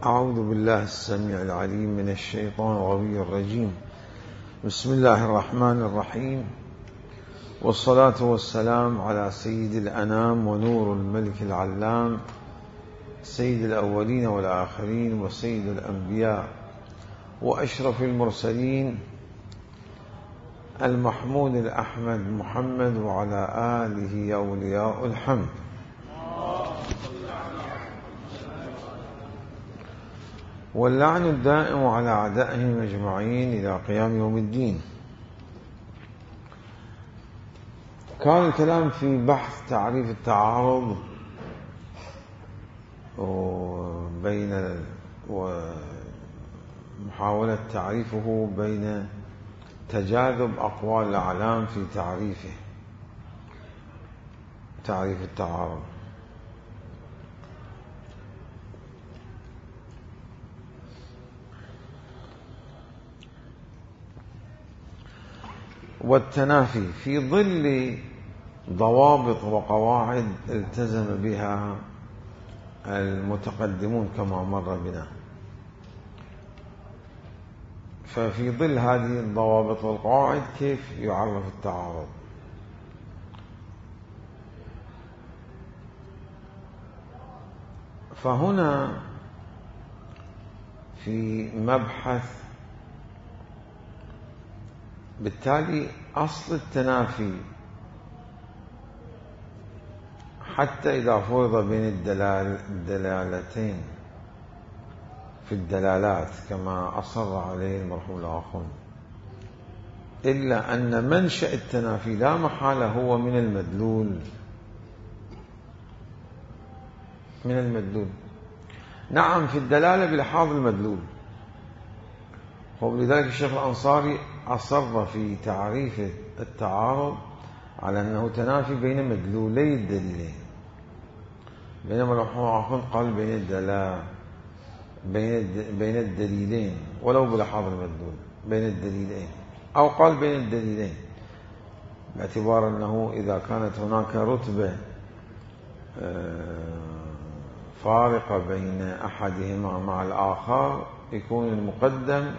أعوذ بالله السميع العليم من الشيطان الغوي الرجيم. بسم الله الرحمن الرحيم، والصلاة والسلام على سيد الأنام ونور الملك العلام، سيد الأولين والآخرين، وسيد الأنبياء وأشرف المرسلين، المحمود الأحمد محمد، وعلى آله أولياء الحمد. واللعن الدائم على أعدائهم أجمعين إلى قيام يوم الدين. كان الكلام في بحث تعريف التعارض ومحاولة تعريفه بين تجاذب أقوال الأعلام في تعريف التعارض. والتنافي في ظل ضوابط وقواعد التزم بها المتقدمون كما مر بنا. ففي ظل هذه الضوابط والقواعد كيف يعرف التعارض؟ فهنا في مبحث، بالتالي أصل التنافي حتى إذا فرض بين الدلالتين في الدلالات كما أصر عليه المرحوم الآخر، إلا أن منشأ التنافي لا محالة هو من المدلول. نعم، في الدلالة بلحاظ المدلول. ولذلك الشيخ الأنصاري أصر في تعريف التعارض على أنه تنافي بين مدلولي الدليلين، بينما المرحوم قال بين الدليلين ولو بلحاظ المدلول، بين الدليلين، أو قال بين الدليلين، باعتبار أنه إذا كانت هناك رتبة فارقة بين أحدهما مع الآخر يكون المقدم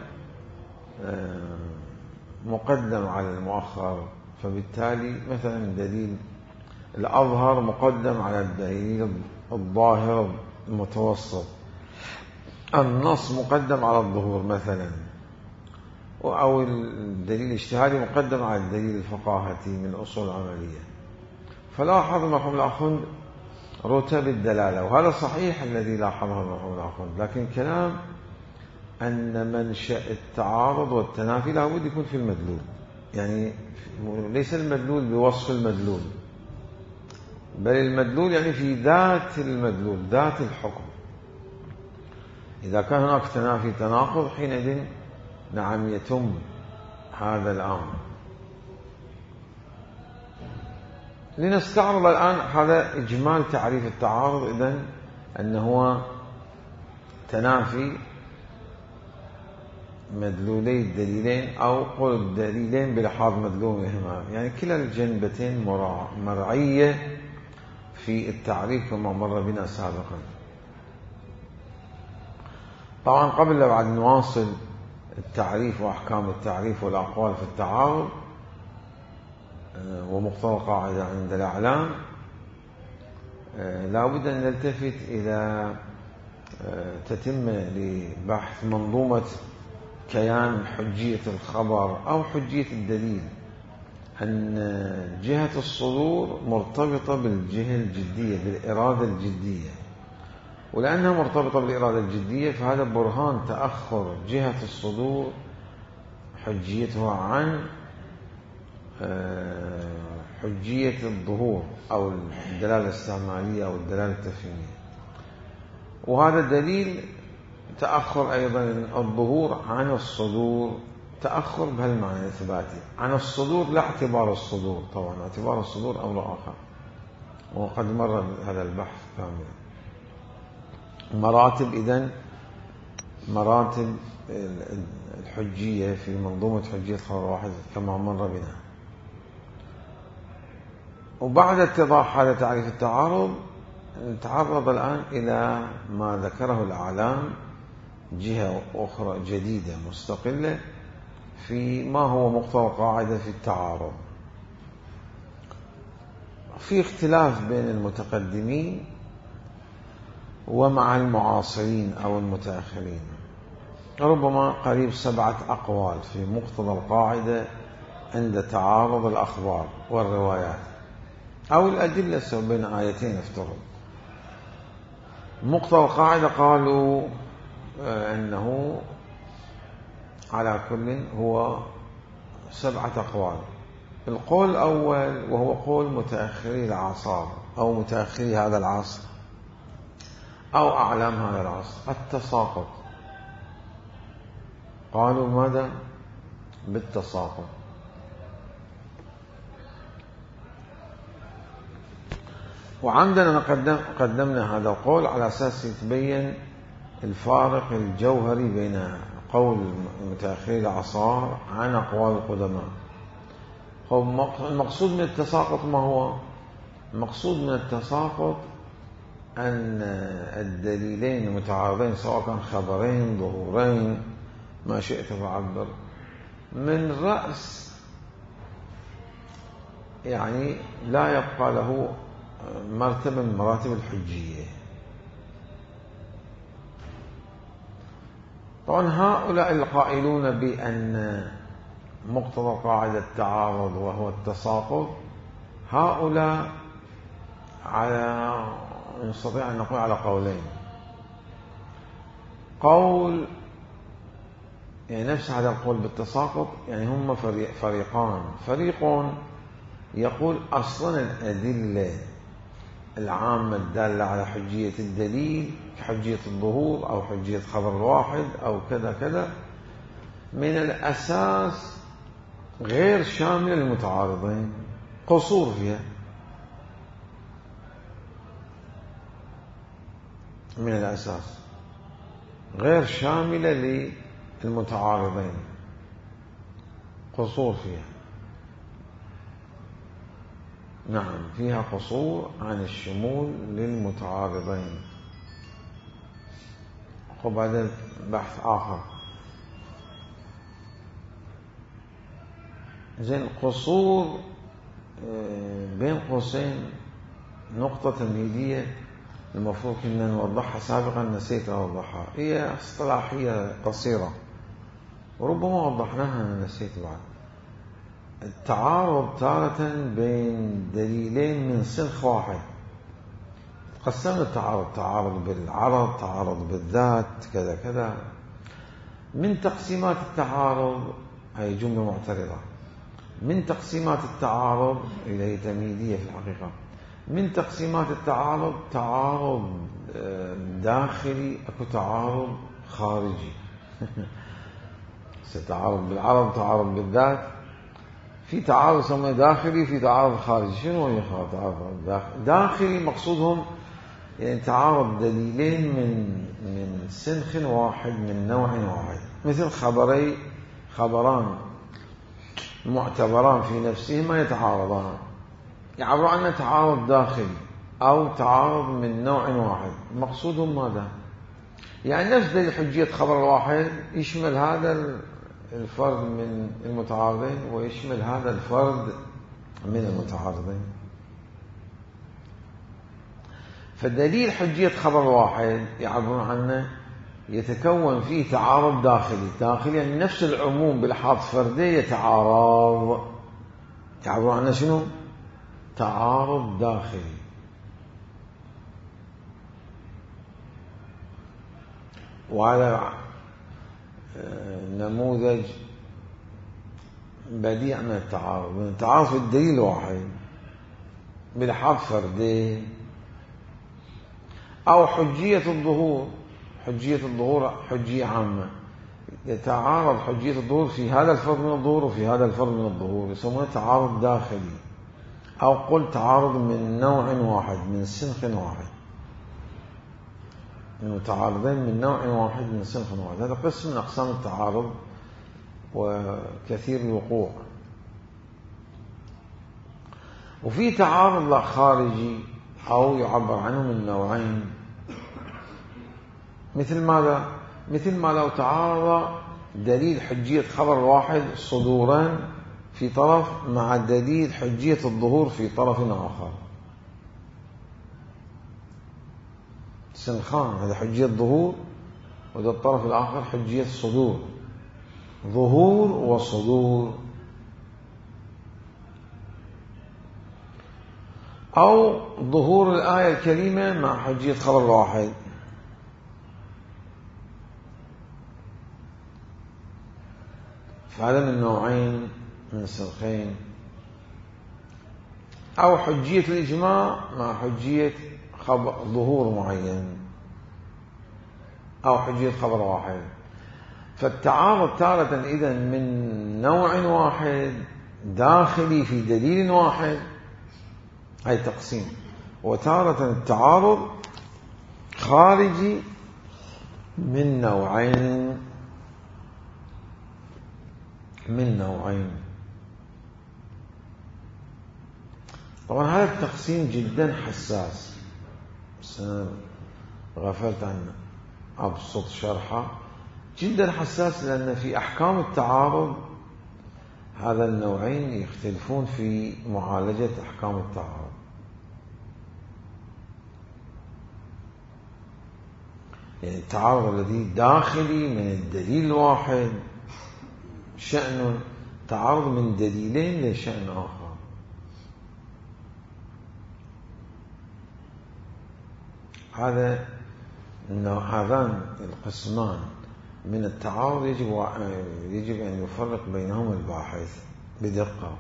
مقدم على المؤخر. فبالتالي مثلا الدليل الأظهر مقدم على الدليل الظاهر المتوسط، النص مقدم على الظهور مثلا، أو الدليل الاجتهادي مقدم على الدليل الفقاهتي من أصول العملية. فلاحظ المرحوم الأخوند رتب الدلالة، وهذا صحيح الذي لاحظه المرحوم الأخوند، لكن كلام أن منشأ التعارض والتنافي لا بد يكون في المدلول، يعني ليس المدلول بوصف المدلول، بل المدلول يعني في ذات المدلول، ذات الحكم. إذا كان هناك تنافي تناقض حينئذ نعم يتم هذا الأمر. لنستعرض الآن هذا إجمال تعريف التعارض. إذن أنه هو تنافي مدلولي الدليلين، أو قل الدليلين بلحاظ مدلولهما، يعني كلا الجنبتين مرعية في التعريف كما مر بنا سابقا. طبعا قبل بعد نواصل التعريف وأحكام التعريف والأقوال في التعارض ومقتضى القاعدة عند الأعلام، لا بد أن نلتفت إلى تتمة لبحث منظومة كيان حجية الخبر أو حجية الدليل، أن جهة الصدور مرتبطة بالجهة الجدية، بالإرادة الجدية، ولأنها مرتبطة بالإرادة الجدية فهذا برهان تأخر جهة الصدور حجيتها عن حجية الظهور أو الدلالة الاستعمالية أو الدلالة التفهيمية. وهذا دليل تأخر أيضا الظهور عن الصدور، تأخر بهالمعنى الإثباتي عن الصدور، لا اعتبار الصدور. طبعا اعتبار الصدور أمر آخر، وقد مر هذا البحث كاملا. مراتب الحجية في منظومة حجية خبر واحد كما مر بنا. وبعد اتضاح هذا تعريف التعارض نتعرض الآن إلى ما ذكره الأعلام جهة أخرى جديدة مستقلة في ما هو مقتضى القاعدة في التعارض. في اختلاف بين المتقدمين ومع المعاصرين أو المتأخرين، ربما قريب 7 أقوال في مقتضى القاعدة عند تعارض الأخبار والروايات أو الأدلة بين آيتين افترض. مقتضى القاعدة قالوا أنه على كل هو 7 أقوال. القول الأول وهو قول متأخري الأعصار أو متأخري هذا العصر أو أعلام هذا العصر، التساقط. قالوا ماذا؟ بالتساقط. وعندنا قدمنا هذا القول على أساس يتبين الفارق الجوهري بين قول متأخري الأعصار عن أقوال القدماء. المقصود من التساقط ما هو؟ المقصود من التساقط أن الدليلين المتعارضين سواء كان خبرين ظهورين ما شئت تعبر من رأس يعني لا يبقى له مرتبة من مراتب الحجية. طبعا هؤلاء القائلون بأن مقتضى قاعدة التعارض وهو التساقط، هؤلاء على نستطيع أن نقول على قولين. قول يعني نفس هذا القول بالتساقط، يعني هم فريقان. فريق يقول أصلا الأدلة العامة الدالة على حجية الدليل كحجية الظهور أو حجية خبر الواحد أو كذا كذا من الأساس غير شاملة للمتعارضين، قصور فيها من الأساس، غير شاملة للمتعارضين، قصور فيها. نعم فيها قصور عن الشمول للمتعارضين. وبعدين بحث آخر. زين قصور بين قوسين نقطة تمهيدية المفروض كنا نوضحها سابقا، نسيت أوضحها. هي اصطلاحية قصيرة وربما وضحناها أنا نسيت بعد. التعارض تارة بين دليلين من صنف واحد. قسمنا التعارض: تعارض بالعرض، تعارض بالذات، كذا كذا. من تقسيمات التعارض هي جملة معترضة. من تقسيمات التعارض اللي هي تمهيدية في الحقيقة، من تقسيمات التعارض تعارض داخلي، اكو تعارض خارجي. تعارض بالعرض، تعارض بالذات، في تعارض يسمونه داخلي، في تعارض خارجي. شنو هو تعارض داخلي؟ مقصودهم يعني تعارض دليلين من سنخ واحد، من نوع واحد، مثل خبران معتبران في نفسهما يتعارضان، يعبروا عنه تعارض داخلي أو تعارض من نوع واحد. مقصودهم ماذا؟ يعني نفس دليل حجية خبر الواحد يشمل هذا الفرد من المتعارضين ويشمل هذا الفرد من المتعارضين. فدليل حجية خبر الواحد يعبرون عنه يتكون فيه تعارض داخلي يعني نفس العموم بلحاظ فردي يتعارض، يعبرون عنه شنو؟ تعارض داخلي. وعلى نموذج بديع من التعارض في الدليل الواحد بلحاظ فردي. أو حجية الظهور حجية عامة، يتعارض حجية الظهور في هذا الفرد من الظهور وفي هذا الفرد من الظهور، يسمونه تعارض داخلي. أو قل تعارض من نوع واحد، من سنخ واحد، من متعارضين من نوع واحد من سنخ واحد. هذا قسم من أقسام التعارض وكثير الوقوع. وفي تعارض خارجي أو يعبر عنه من نوعين، مثل ماذا؟ مثل ما لو تعارض دليل حجية خبر واحد صدورا في طرف مع دليل حجية الظهور في طرف آخر. سنخان، هذا حجية ظهور، وده الطرف الآخر حجية صدور. ظهور وصدور. أو ظهور الآية الكريمة مع حجية خبر واحد. فهذا من نوعين من السنخين. أو حجية الإجماع مع حجية ظهور معين، أو حجية خبر واحد. فالتعارض تارة إذن من نوع واحد داخلي في دليل واحد، هي تقسيم. وتارة التعارض خارجي من نوعين. طبعا هذا التقسيم جدا حساس، بس أنا غفلت عنه، أبسط شرحه. جدا حساس لأن في أحكام التعارض هذا النوعين يختلفون في معالجة أحكام التعارض. يعني التعارض الذي داخلي من الدليل الواحد شأن، تعارض من دليلين لشأن آخر. هذان القسمان من التعارض يجب أن يفرق بينهما الباحث بدقة.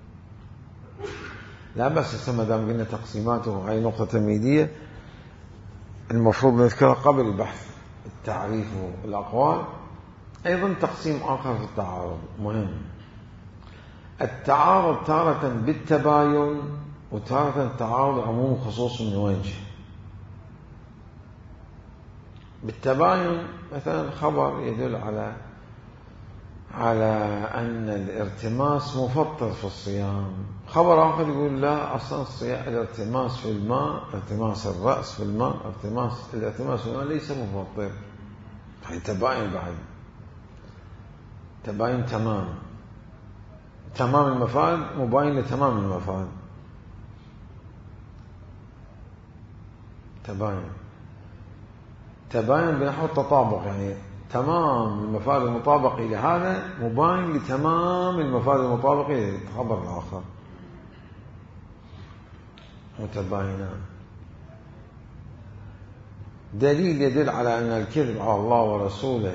لا بس ما دام قلنا تقسيماته هاي نقطة تمهيدية المفروض نذكرها قبل البحث، التعريف والأقوال. أيضا تقسيم آخر في التعارض مهم، التعارض تارة بالتباين، وتارة التعارض عموم خصوص من وجه. بالتباين مثلا خبر يدل على أن الارتماس مفطر في الصيام، خبر آخر يقول لا، أصلا الارتماس في الماء، ارتماس الرأس في الماء، الارتماس في الماء ليس مفطر. هي تباين، بعد تباين تمام المفاد مباين لتمام المفاد. تباين بنحو التطابق، يعني تمام المفاد المطابق لهذا مباين لتمام المفاد المطابق للخبر الآخر. متباينان. دليل يدل على أن الكذب على الله ورسوله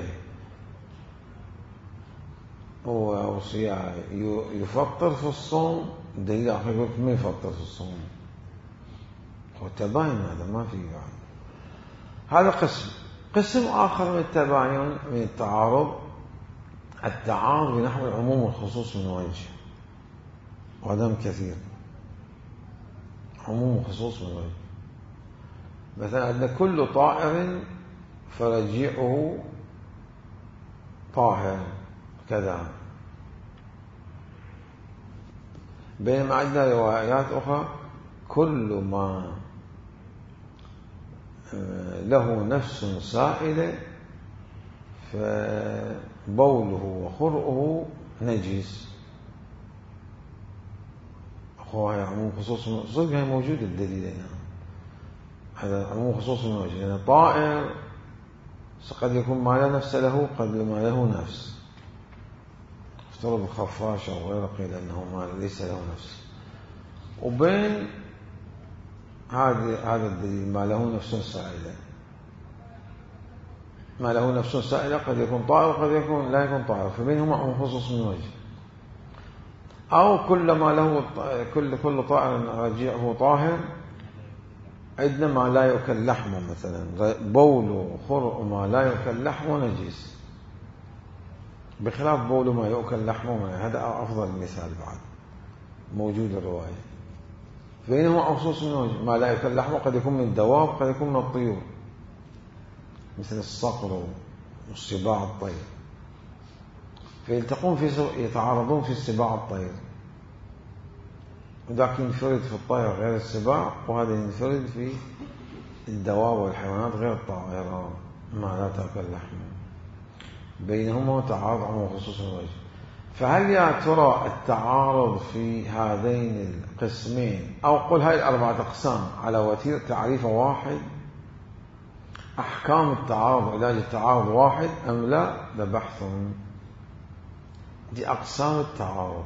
يفطر في الصوم، دليل آخر يقول ما يفطر في الصوم. هو تباين، هذا ما في بعد. هذا قسم آخر من التباين من التعارض، التعارض بنحو العموم والخصوص من وجه، وهذا كثير. عموم وخصوص من وجه، مثلا أن كل طائر فرجيعه طاهر كذا، بينما عندنا روايات أخرى كل ما له نفس سائلة فبوله وخرؤه نجس. أخوة عموم خصوص صدق هي موجود الدليل هنا، هذا عموم خصوص من وجه. يعني طائر قد يكون ما لا نفس له، قد ما له نفس. افترض الخفاش أو غيره قيل أنه ما ليس له نفس. وبين هذا الدليل ما له نفس سائلة، ما له نفس سائلة قد يكون طائر وقد يكون لا يكون طائر، فبينهما عموم خصوص من وجه. أو كل طائر رجيعه طاهر، عندنا ما لا يؤكل لحمه، مثلا بول وخرء ما لا يؤكل لحمه نجس، بخلاف بول ما يؤكل لحمه. هذا أفضل مثال بعد موجود الرواية. بينهما خصوص من وجه، ما لا يؤكل لحمه قد يكون من الدواب، قد يكون من الطيور، مثل الصقر والسباع الطير، يتعارضون في السباع الطير، وذاك ينفرد في الطير غير السباع، وهذا ينفرد في الدواب والحيوانات غير الطائرة. ما لا تأكل لحم، بينهما تعارض عن خصوص الوجه. فهل يا ترى التعارض في هذين القسمين، أو قل هاي الأربعة أقسام على وتيرة تعريف واحد، أحكام التعارض علاج التعارض واحد أم لا؟ ده بحث. دي أقسام التعارض،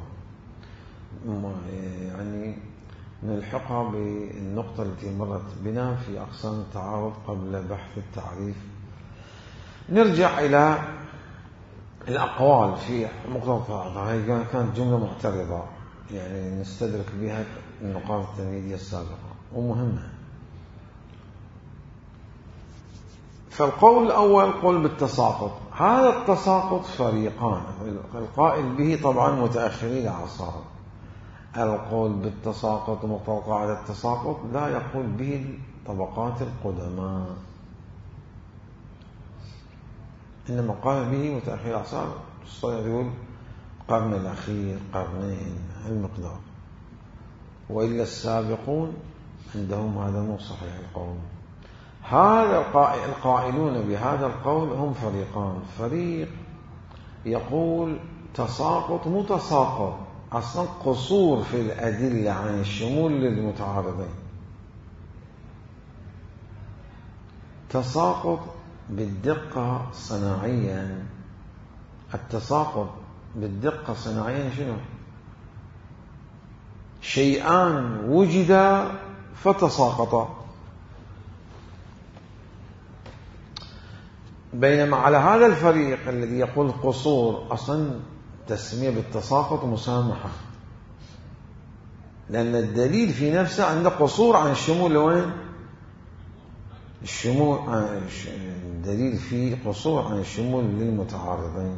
يعني نلحقها بالنقطة التي مرت بنا في أقسام التعارض قبل بحث التعريف. نرجع إلى الأقوال في مقتضى. هذه كانت جملة معترضة، يعني نستدرك بها النقاط التمهيدية السابقة ومهمة. فالقول الأول قول بالتساقط. هذا التساقط فريقان، القائل به طبعا متأخري الأعصار. القول بالتساقط مطلقا على التساقط لا يقول به الطبقات القدماء، إنما قال به متأخري الأعصار، يقول القرن الأخير، قرنين، المقدار. وإلا السابقون عندهم هذا مو صحيح القول. هذا القائلون بهذا القول هم فريقان. فريق يقول تساقط متساقط، أصلا قصور في الأدلة عن الشمول للمتعارضين. تساقط بالدقة صناعيا. التساقط بالدقة صناعيا شنو؟ شيئان وجدا فتساقطا. بينما على هذا الفريق الذي يقول قصور، أصلا تسمية بالتساقط مسامحة، لأن الدليل في نفسه عنده قصور عن الشمول. لوين الشمول؟ الدليل فيه قصور عن الشمول للمتعارضين.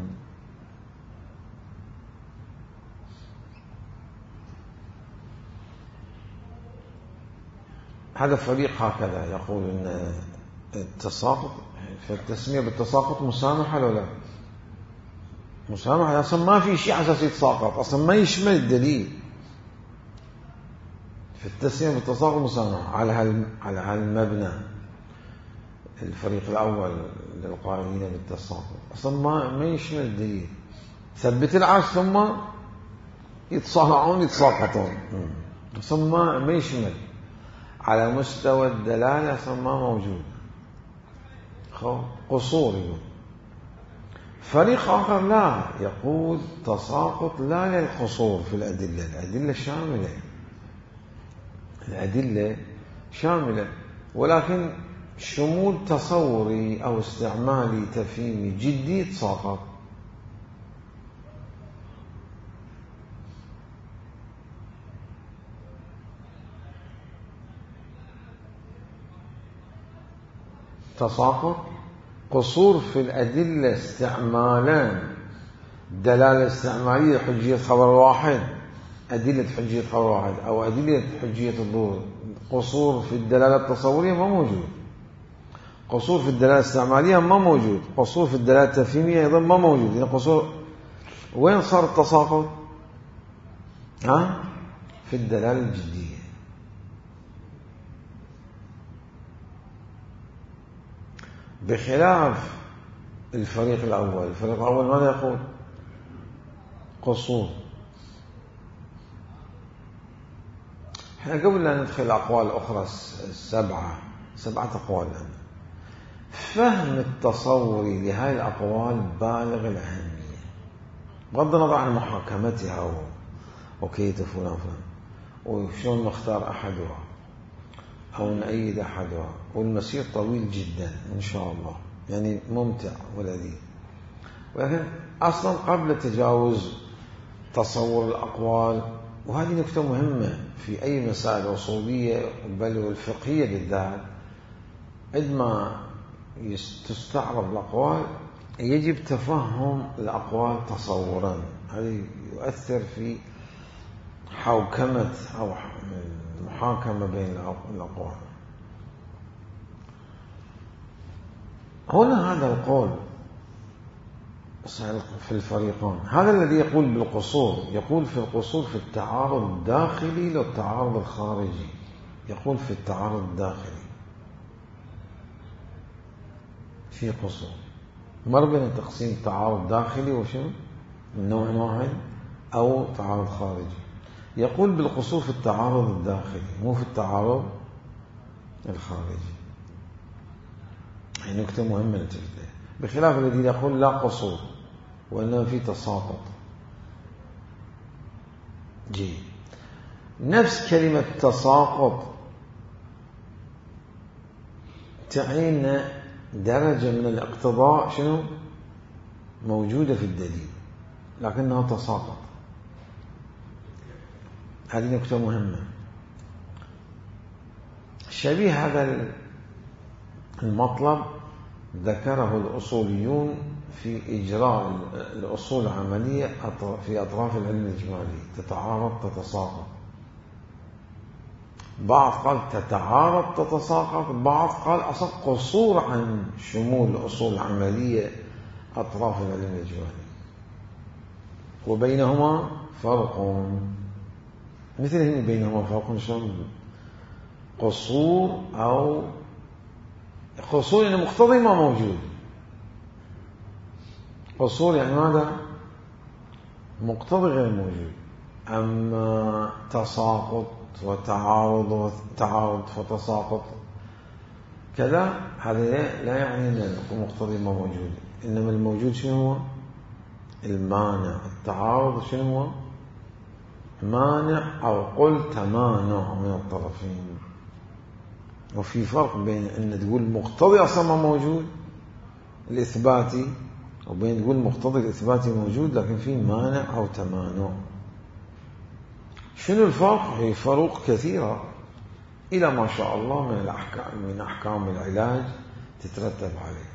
هذا الفريق هكذا يقول أن التساقط، فالتسمية بالتساقط مسامحة لو لا مسامحة، أصلا ما في شيء أساس يتساقط، أصلا ما يشمل الدليل. في التسمية بالتساقط مسامحة على هالمبنى. الفريق الأول للقائلين بالتساقط أصلا ما يشمل الدليل. ثبت العرش ثم يتصارعون يتساقطون، أصلا ما يشمل على مستوى الدلالة، أصلا ما موجود. قصور. يقول فريق آخر لا، يقول تساقط لا للقصور في الأدلة، الأدلة شاملة، الأدلة شاملة، ولكن شمول تصوري أو استعمالي تفهيمي جدي تساقط. تساقط قصور في الأدلة استعمالان، دلالة استعمالية حجية خبر واحد، أدلة حجية خبر واحد، أو أدلة حجية الظهور. قصور في الدلالة التصورية ما موجود، قصور في الدلالة الاستعمالية ما موجود، قصور في الدلالة التفهيمية أيضا ما موجود. يعني قصور وين صار التساقط؟ في الدلالة الجدية. بخلاف الفريق الأول. الفريق الأول ماذا يقول؟ قصور. احنا قبل لا ندخل أقوال أخرى سبعة أقوال لنا، فهم التصوري لهذه الأقوال بالغ الأهمية، بغض النظر عن محاكمتها وكيف فلان وشون نختار أحدها أو نأيد أحدها، والمسير طويل جدا إن شاء الله، يعني ممتع ولذيذ. ولكن أصلا قبل تجاوز تصور الأقوال، وهذه نكتة مهمة في أي مسائل أصولية بل والفقهية بالذات، عندما تستعرض الأقوال يجب تفهم الأقوال تصورا. هذا يؤثر في حوكمة أو محاكمة بين الأقوال. هنا هذا القول في الفريقان، هذا الذي يقول بالقصور، يقول في القصور في التعارض الداخلي والتعارض الخارجي. يقول في التعارض الداخلي في قصور. مر بين تقسيم تعارض داخلي وشنو من نوع واحد أو تعارض خارجي. يقول بالقصور في التعارض الداخلي مو في التعارض الخارجي. هي نكتة مهمة ننتبه لها، بخلاف الذي يقول لا قصور وإنما في تساقط. جيد. نفس كلمة تساقط تعني درجة من الاقتضاء شنو موجودة في الدليل لكنها تساقط. هذه نكتة مهمة. شبيه هذا المطلب ذكره الأصوليون في إجراء الأصول العملية في أطراف العلم الإجمالي. تتعارض تتساقط، بعض قال تتعارض تتساقط، بعض قال أصلا قصور عن شمول الأصول العملية أطراف العلم الإجمالي، وبينهما فرق. مثل هنا بينهما فرق شلون؟ قصور أو قصور يعني مقتضي ما موجود. قصور يعني ماذا؟ مقتضي غير موجود. أما تساقط وتعارض وتعارض فتساقط كذا هذا لا يعني أن المقتضي ما موجود، إنما الموجود شنو هو؟ المانع. التعارض شنو هو؟ مانع أو قل تمانع من الطرفين. وفي فرق بين أن تقول مقتضي أصلا ما موجود الإثباتي، وبين تقول مقتضي الإثباتي موجود لكن في مانع أو تمانع. شنو الفرق؟ هي فروق كثيرة إلى ما شاء الله من أحكام العلاج تترتب عليه.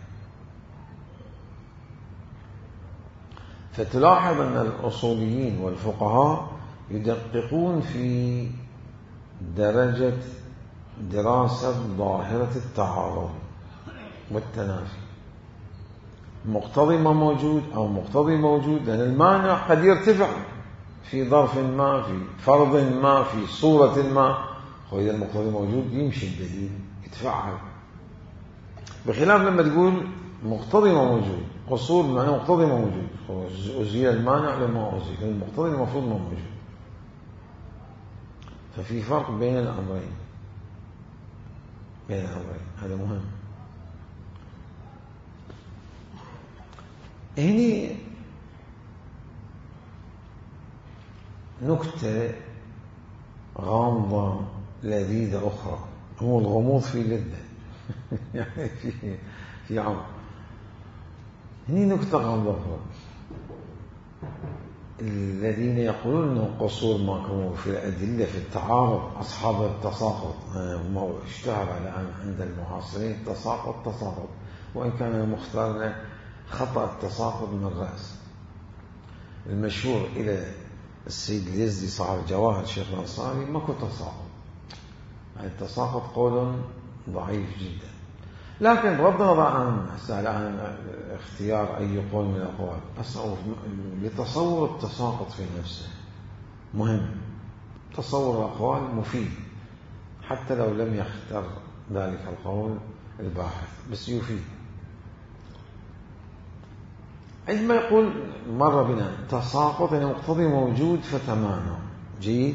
فتلاحظ أن الأصوليين والفقهاء يدققون في درجة دراسة ظاهرة التعارض والتنافي، مقتضي ما موجود أو مقتضي موجود، لأن المانع قد يرتفع في ظرف ما، في فرض ما، في صورة ما، وإذا المقتضي موجود يمشي الدليل يتفعل. بخلاف لما تقول مقتضي ما موجود، قصور معناه مقتضي ما موجود، أزيل المانع لما أزيل، المقتضي المفروض ما موجود. ففي فرق بين الأمرين، هذا مهم. هنا نكتة غامضة لذيذة أخرى، هو الغموض في لذة يعني في عمق. هنا نكتة غامضة أخرى. الذين يقولون أنه قصور ما كانوا في الأدلة في التعارض أصحاب التساقط، ما اشتهر على عند المعاصرين تساقط، وإن كان المختار خطأ التساقط من الرأس. المشهور إلى السيد اليزدي صاحب جواهر الشيخ الأنصاري ماكو تساقط، يعني التساقط قول ضعيف جدا. لكن بغض النظر عن اختيار أي قول من الأقوال، لتصور التساقط في نفسه مهم. تصور الأقوال مفيد حتى لو لم يختر ذلك القول الباحث، بس يفيد. عندما يقول مر بنا تساقط يعني مقتضي موجود فتمانع. جيد.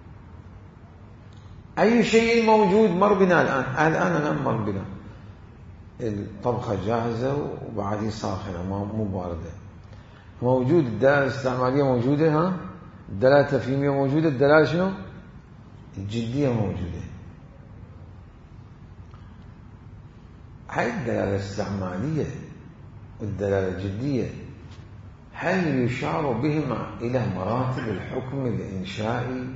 أي شيء موجود مر بنا الآن مر بنا. الطبخة جاهزة وبعدين ساخنة مو باردة، موجود. الدلالة الاستعمالية موجودة، الدلالة التفهيمية موجودة، الدلالة شنو؟ الجدية موجودة. هاي الدلالة الاستعمالية والدلالة الجدية هل يشار بهما إلى مراتب الحكم الإنشائي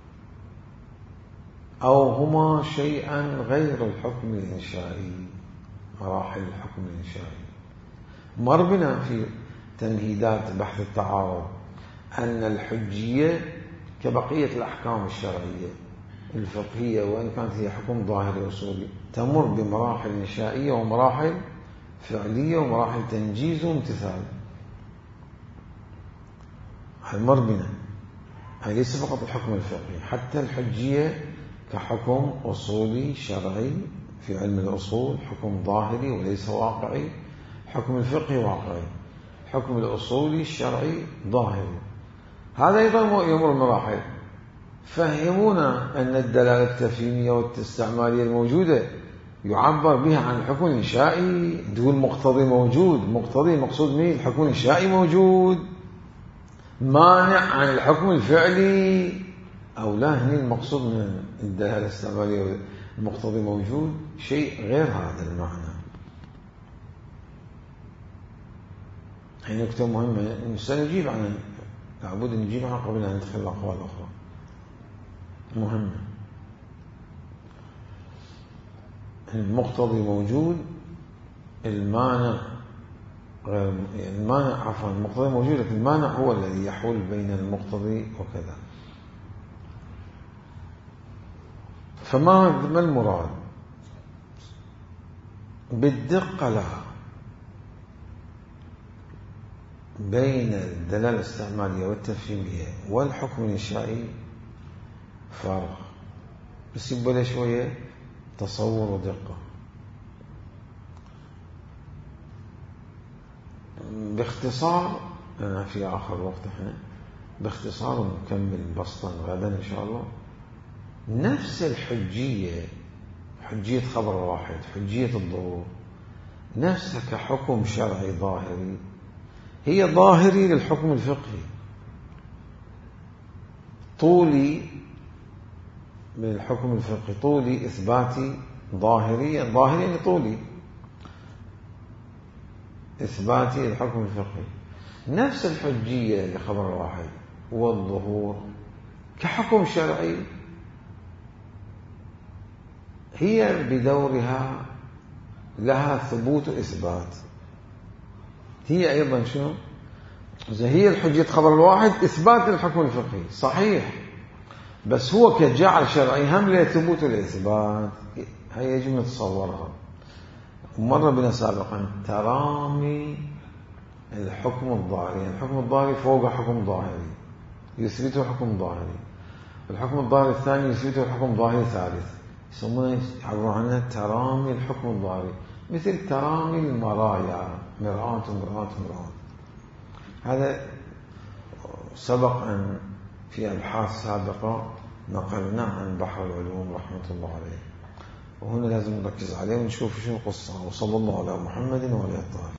أو هما شيئا غير الحكم الإنشائي؟ مراحل الحكم الإنشائي. مر بنا في تمهيدات بحث التعارض أن الحجية كبقية الأحكام الشرعية الفقهية، وإن كانت هي حكم ظاهري أصولي، تمر بمراحل إنشائية ومراحل فعلية ومراحل تنجيز وامتثال. مر بنا هذه ليس فقط الحكم الفقهي، حتى الحجية كحكم أصولي شرعي في علم الأصول حكم ظاهري وليس واقعي، حكم الفقه واقعي، حكم الأصولي الشرعي ظاهري. هذا أيضا يمر مراحل. فهمونا أن الدلالة التفهيمية والاستعمالية الموجودة يعبر بها عن الحكم الإنشائي، دون مقتضي موجود. مقتضي مقصود من الحكم الإنشائي موجود، مانع عن الحكم الفعلي أو لا. هنا المقصود من الدلالة الاستعمالية المقتضي موجود شيء غير هذا المعنى. هي نكتة مهمة سنجيب عنها، لابد أن نجيب عنها قبل أن ندخل الأقوال الأخرى مهمة. المقتضي موجود، المانع غير المانع، عفوا المقتضي موجود لكن المانع هو الذي يحول بين المقتضي وكذا. فما المراد بالدقة لها بين الدلالة الاستعمالية والتفهيمية والحكم الإنشائي؟ فرق، بس يبقى شوية تصور ودقة. باختصار، أنا في آخر وقت احنا باختصار نكمل بسطا غدا إن شاء الله. نفس الحجية، حجية خبر واحد، حجية الظهور، نفسها كحكم شرعي ظاهري هي ظاهري للحكم الفقهي. طولي من الحكم الفقهي، طولي إثباتي ظاهري، ظاهري يعني طولي إثباتي للحكم الفقهي. نفس الحجية لخبر واحد والظهور كحكم شرعي هي بدورها لها ثبوت إثبات. هي أيضا شنو؟ هي الحجية خبر الواحد إثبات الحكم الفقهي صحيح، بس هو كجعل شرعي هم له ثبوت الإثبات. هي يجب نتصورها. ومر بنا سابقا ترامي الحكم الظاهري، يعني الحكم الظاهري فوق حكم ظاهري يثبته حكم ظاهري، الحكم الظاهري الثاني يثبته الحكم ظاهري ثالث، يسمونه يعبرون عنها ترامي الحكم الظاهري، مثل ترامي المرايا، مرآة مرآة مرآة. هذا سبق أن في أبحاث سابقة نقلنا عن بحر العلوم رحمة الله عليه، وهنا لازم نركز عليه ونشوف شو القصة. وصلى الله على محمد وعلى آله.